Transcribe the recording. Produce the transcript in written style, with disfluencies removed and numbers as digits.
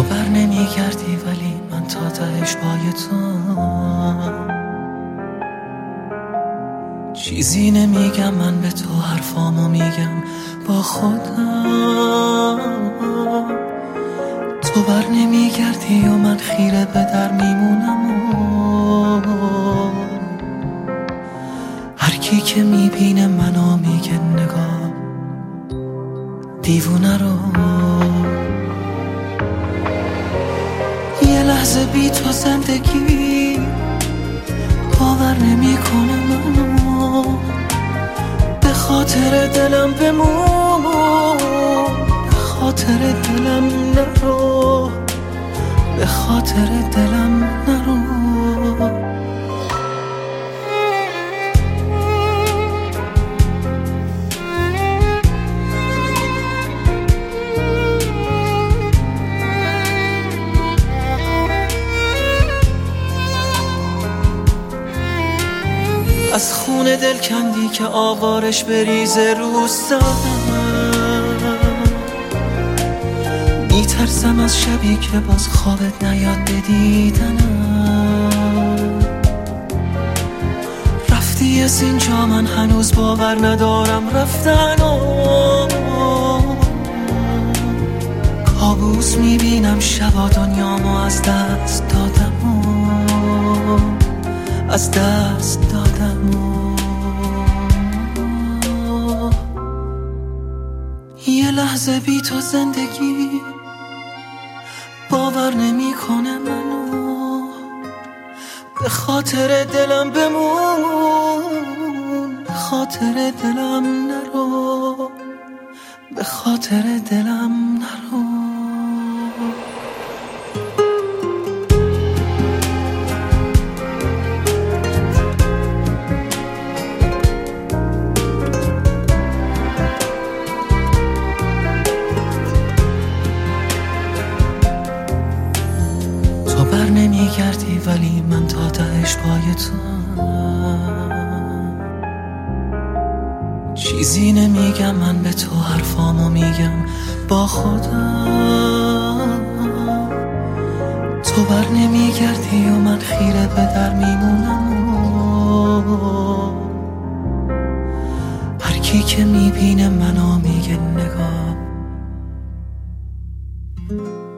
بر نمیگردی ولی من تا تهش پای تو. چیزی نمیگم من به تو، حرفامو میگم با خودم. تو بر نمیگردی و من خیره به در میمونم و هر کی که میبینه منو میگه نگاه دیوونه رو. یه لحظه بی تو زندگی باور نمیکنه منو، به خاطر دلم بمون، به خاطر دلم نرو، به خاطر دلم نرو. از خون دل کندی که آوارش بریزه رو سرم. میترسم از شبی که باز خوابت نیاد بدیدنم. رفتی از اینجا من هنوز باور ندارم رفتنو. کابوس میبینم شبا دنیامو از دست دادم و از دست دادم و یه لحظه بی تو زندگی باور نمیکنه منو، به خاطر دلم بمون، به خاطر دلم نرو، به خاطر دلم نرو. بر نمیگردی ولی من تا تهش پای تو. چیزی نمیگم من به تو، حرفامو میگم با خودم. تو بر نمیگردی و من خیره به در میمونم و هر کی که میبینه منو میگه نگاه